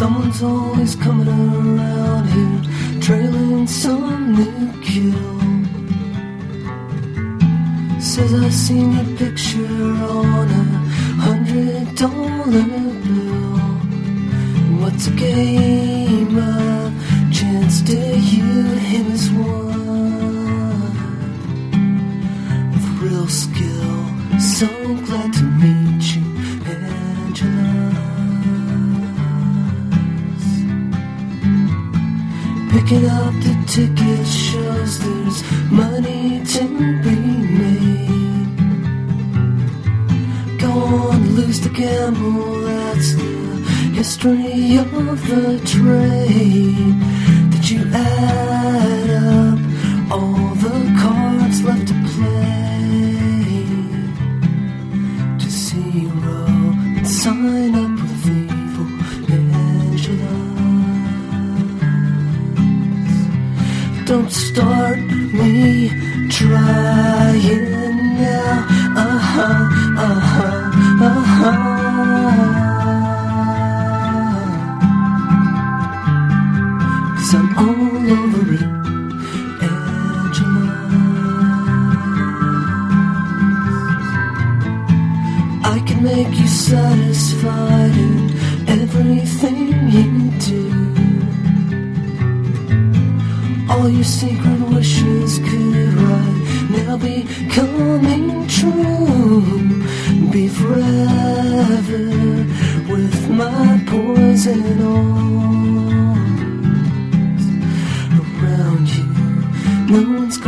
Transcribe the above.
Someone's always coming around here, trailing some new kill. Says I seen your picture on $100 bill. What's a game of chance to you? Him is one with real skill. So glad to meet you, Angela. Picking up the ticket shows there's money to be made. Go on, lose the gamble, that's the history of the trade. Did you add up all the cards left to play to zero and sign up with evil Angela? Don't start me trying now. Cause I'm all over it, Angela. I can make you satisfied in everything you do. All your secret wishes could right now be coming true. Be forever with my poison arms around you. No one's